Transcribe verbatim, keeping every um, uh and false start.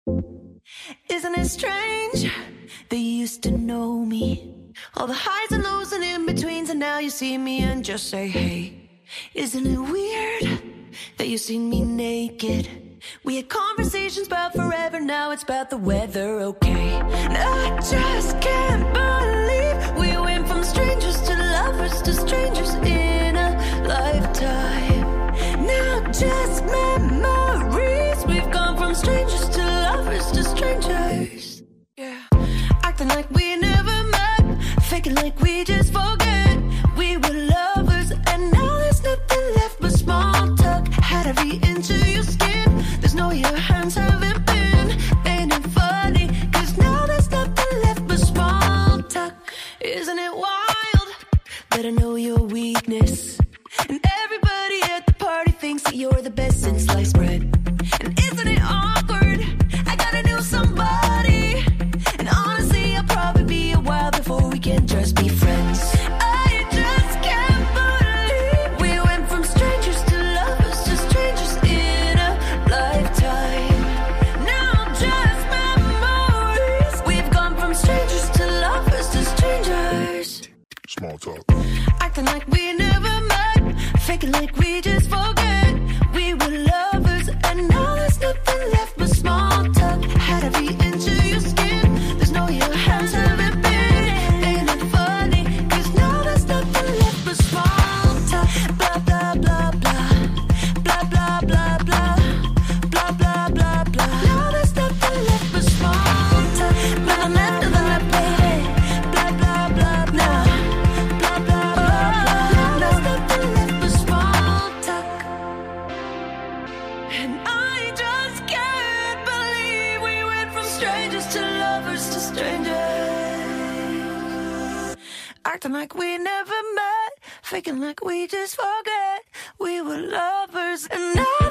Isn't it strange that you used to know me? All the highs and lows and in-betweens, and now you see me and just say, hey. Isn't it weird that you seen me naked? We had conversations about forever, now it's about the weather, okay? And I just can't believe we went from strangers to lovers to strangers in a lifetime. Now just memories, we've gone from strangers to lovers to strangers. Yeah, acting like we never met, faking like we just forget we were lovers, and now there's nothing left but small talk. Had to reach into your skin, there's no your hands haven't been. Ain't it funny, cause now there's nothing left but small talk. Isn't it wild that I know your weakness, and everybody at the party thinks that you're the best since sliced bread? And isn't it awkward, I gotta know somebody, and honestly I'll probably be a while before we can just be friends. I just can't believe we went from strangers to lovers to strangers in a lifetime. Now just memories, we've gone from strangers to lovers to strangers. Small talk. Acting like we never met, faking like we just forget we were lovers, and now there's nothing left but small talk. Had to reach into your skin, there's no your hands haven't been. Ain't it funny, cause now there's nothing left but small talk. Blah blah blah blah, blah blah blah blah, blah blah blah blah. Now there's nothing left but small talk. Blah blah blah blah, blah blah blah blah, blah blah blah blah. Now there's nothing left but small talk. And I just can't believe we went from strangers to lovers to strangers. Acting like we never met, faking like we just forget we were lovers, and now